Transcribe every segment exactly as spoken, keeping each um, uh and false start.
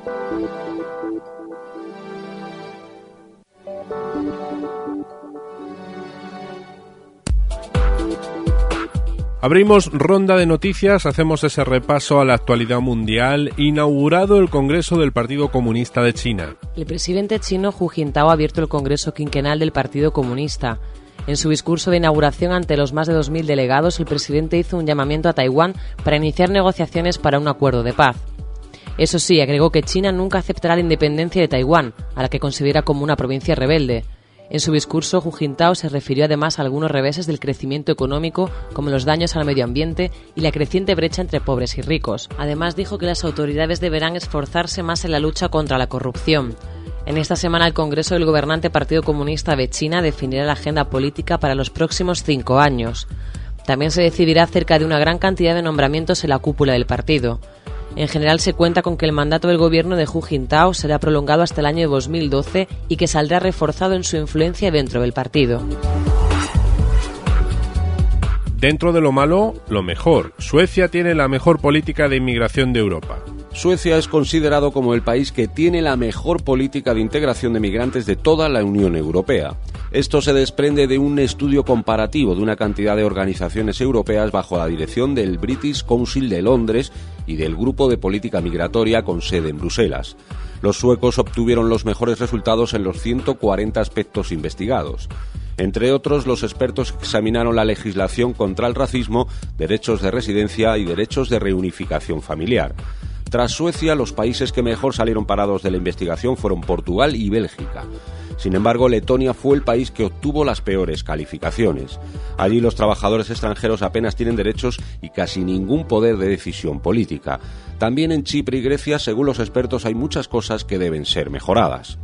Abrimos ronda de noticias, hacemos ese repaso a la actualidad mundial. Inaugurado el Congreso del Partido Comunista de China. El presidente chino Hu Jintao ha abierto el Congreso quinquenal del Partido Comunista. En su discurso de inauguración ante los más de dos mil delegados, el presidente hizo un llamamiento a Taiwán para iniciar negociaciones para un acuerdo de paz. Eso sí, agregó que China nunca aceptará la independencia de Taiwán, a la que considera como una provincia rebelde. En su discurso, Hu Jintao se refirió además a algunos reveses del crecimiento económico, como los daños al medio ambiente y la creciente brecha entre pobres y ricos. Además, dijo que las autoridades deberán esforzarse más en la lucha contra la corrupción. En esta semana, el Congreso del gobernante Partido Comunista de China definirá la agenda política para los próximos cinco años. También se decidirá acerca de una gran cantidad de nombramientos en la cúpula del partido. En general, se cuenta con que el mandato del gobierno de Hu Jintao será prolongado hasta el año dos mil doce y que saldrá reforzado en su influencia dentro del partido. Dentro de lo malo, lo mejor. Suecia tiene la mejor política de inmigración de Europa. Suecia es considerado como el país que tiene la mejor política de integración de migrantes de toda la Unión Europea. Esto se desprende de un estudio comparativo de una cantidad de organizaciones europeas bajo la dirección del British Council de Londres y del Grupo de Política Migratoria con sede en Bruselas. Los suecos obtuvieron los mejores resultados en los ciento cuarenta aspectos investigados. Entre otros, los expertos examinaron la legislación contra el racismo, derechos de residencia y derechos de reunificación familiar. Tras Suecia, los países que mejor salieron parados de la investigación fueron Portugal y Bélgica. Sin embargo, Letonia fue el país que obtuvo las peores calificaciones. Allí los trabajadores extranjeros apenas tienen derechos y casi ningún poder de decisión política. También en Chipre y Grecia, según los expertos, hay muchas cosas que deben ser mejoradas.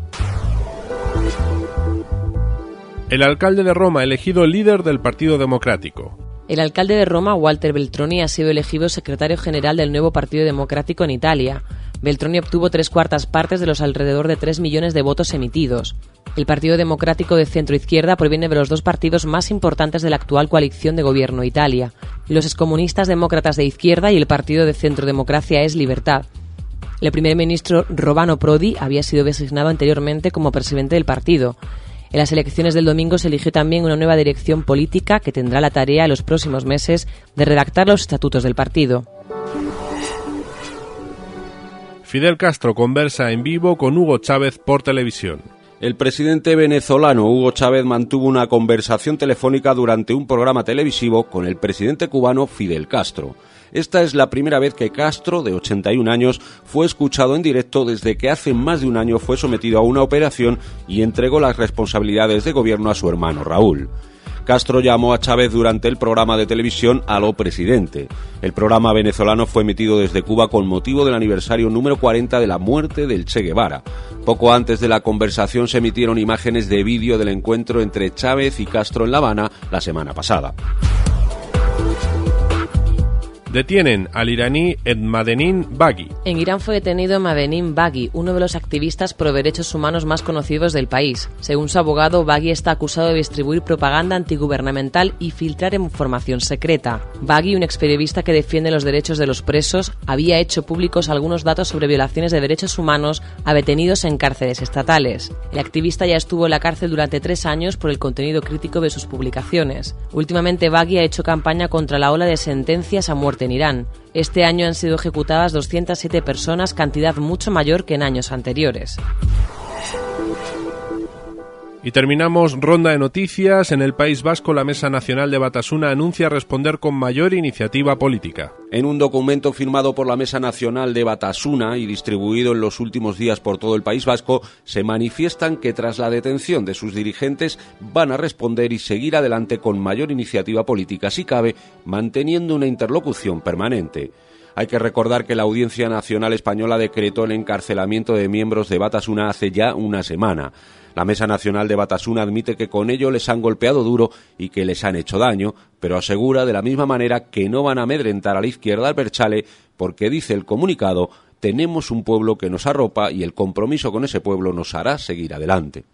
El alcalde de Roma elegido líder del Partido Democrático. El alcalde de Roma, Walter Veltroni, ha sido elegido secretario general del nuevo Partido Democrático en Italia. Veltroni obtuvo tres cuartas partes de los alrededor de tres millones de votos emitidos. El Partido Democrático de centro-izquierda proviene de los dos partidos más importantes de la actual coalición de gobierno de Italia, los excomunistas demócratas de izquierda y el Partido de Centrodemocracia es Libertad. El primer ministro Romano Prodi había sido designado anteriormente como presidente del partido. En las elecciones del domingo se eligió también una nueva dirección política que tendrá la tarea en los próximos meses de redactar los estatutos del partido. Fidel Castro conversa en vivo con Hugo Chávez por televisión. El presidente venezolano Hugo Chávez mantuvo una conversación telefónica durante un programa televisivo con el presidente cubano Fidel Castro. Esta es la primera vez que Castro, de ochenta y un años, fue escuchado en directo desde que hace más de un año fue sometido a una operación y entregó las responsabilidades de gobierno a su hermano Raúl. Castro llamó a Chávez durante el programa de televisión Aló Presidente. El programa venezolano fue emitido desde Cuba con motivo del aniversario número cuarenta de la muerte del Che Guevara. Poco antes de la conversación se emitieron imágenes de vídeo del encuentro entre Chávez y Castro en La Habana la semana pasada. Detienen al iraní Edmadenin Baghi. En Irán fue detenido Edmadenin Baghi, uno de los activistas pro derechos humanos más conocidos del país. Según su abogado, Baghi está acusado de distribuir propaganda antigubernamental y filtrar información secreta. Baghi, un experiodista que defiende los derechos de los presos, había hecho públicos algunos datos sobre violaciones de derechos humanos a detenidos en cárceles estatales. El activista ya estuvo en la cárcel durante tres años por el contenido crítico de sus publicaciones. Últimamente, Baghi ha hecho campaña contra la ola de sentencias a muerte en Irán. Este año han sido ejecutadas doscientas siete personas, cantidad mucho mayor que en años anteriores. Y terminamos ronda de noticias. En el País Vasco, la Mesa Nacional de Batasuna anuncia responder con mayor iniciativa política. En un documento firmado por la Mesa Nacional de Batasuna y distribuido en los últimos días por todo el País Vasco, se manifiestan que tras la detención de sus dirigentes van a responder y seguir adelante con mayor iniciativa política, si cabe, manteniendo una interlocución permanente. Hay que recordar que la Audiencia Nacional Española decretó el encarcelamiento de miembros de Batasuna hace ya una semana. La Mesa Nacional de Batasuna admite que con ello les han golpeado duro y que les han hecho daño, pero asegura de la misma manera que no van a amedrentar a la izquierda al Berchale porque, dice el comunicado, tenemos un pueblo que nos arropa y el compromiso con ese pueblo nos hará seguir adelante.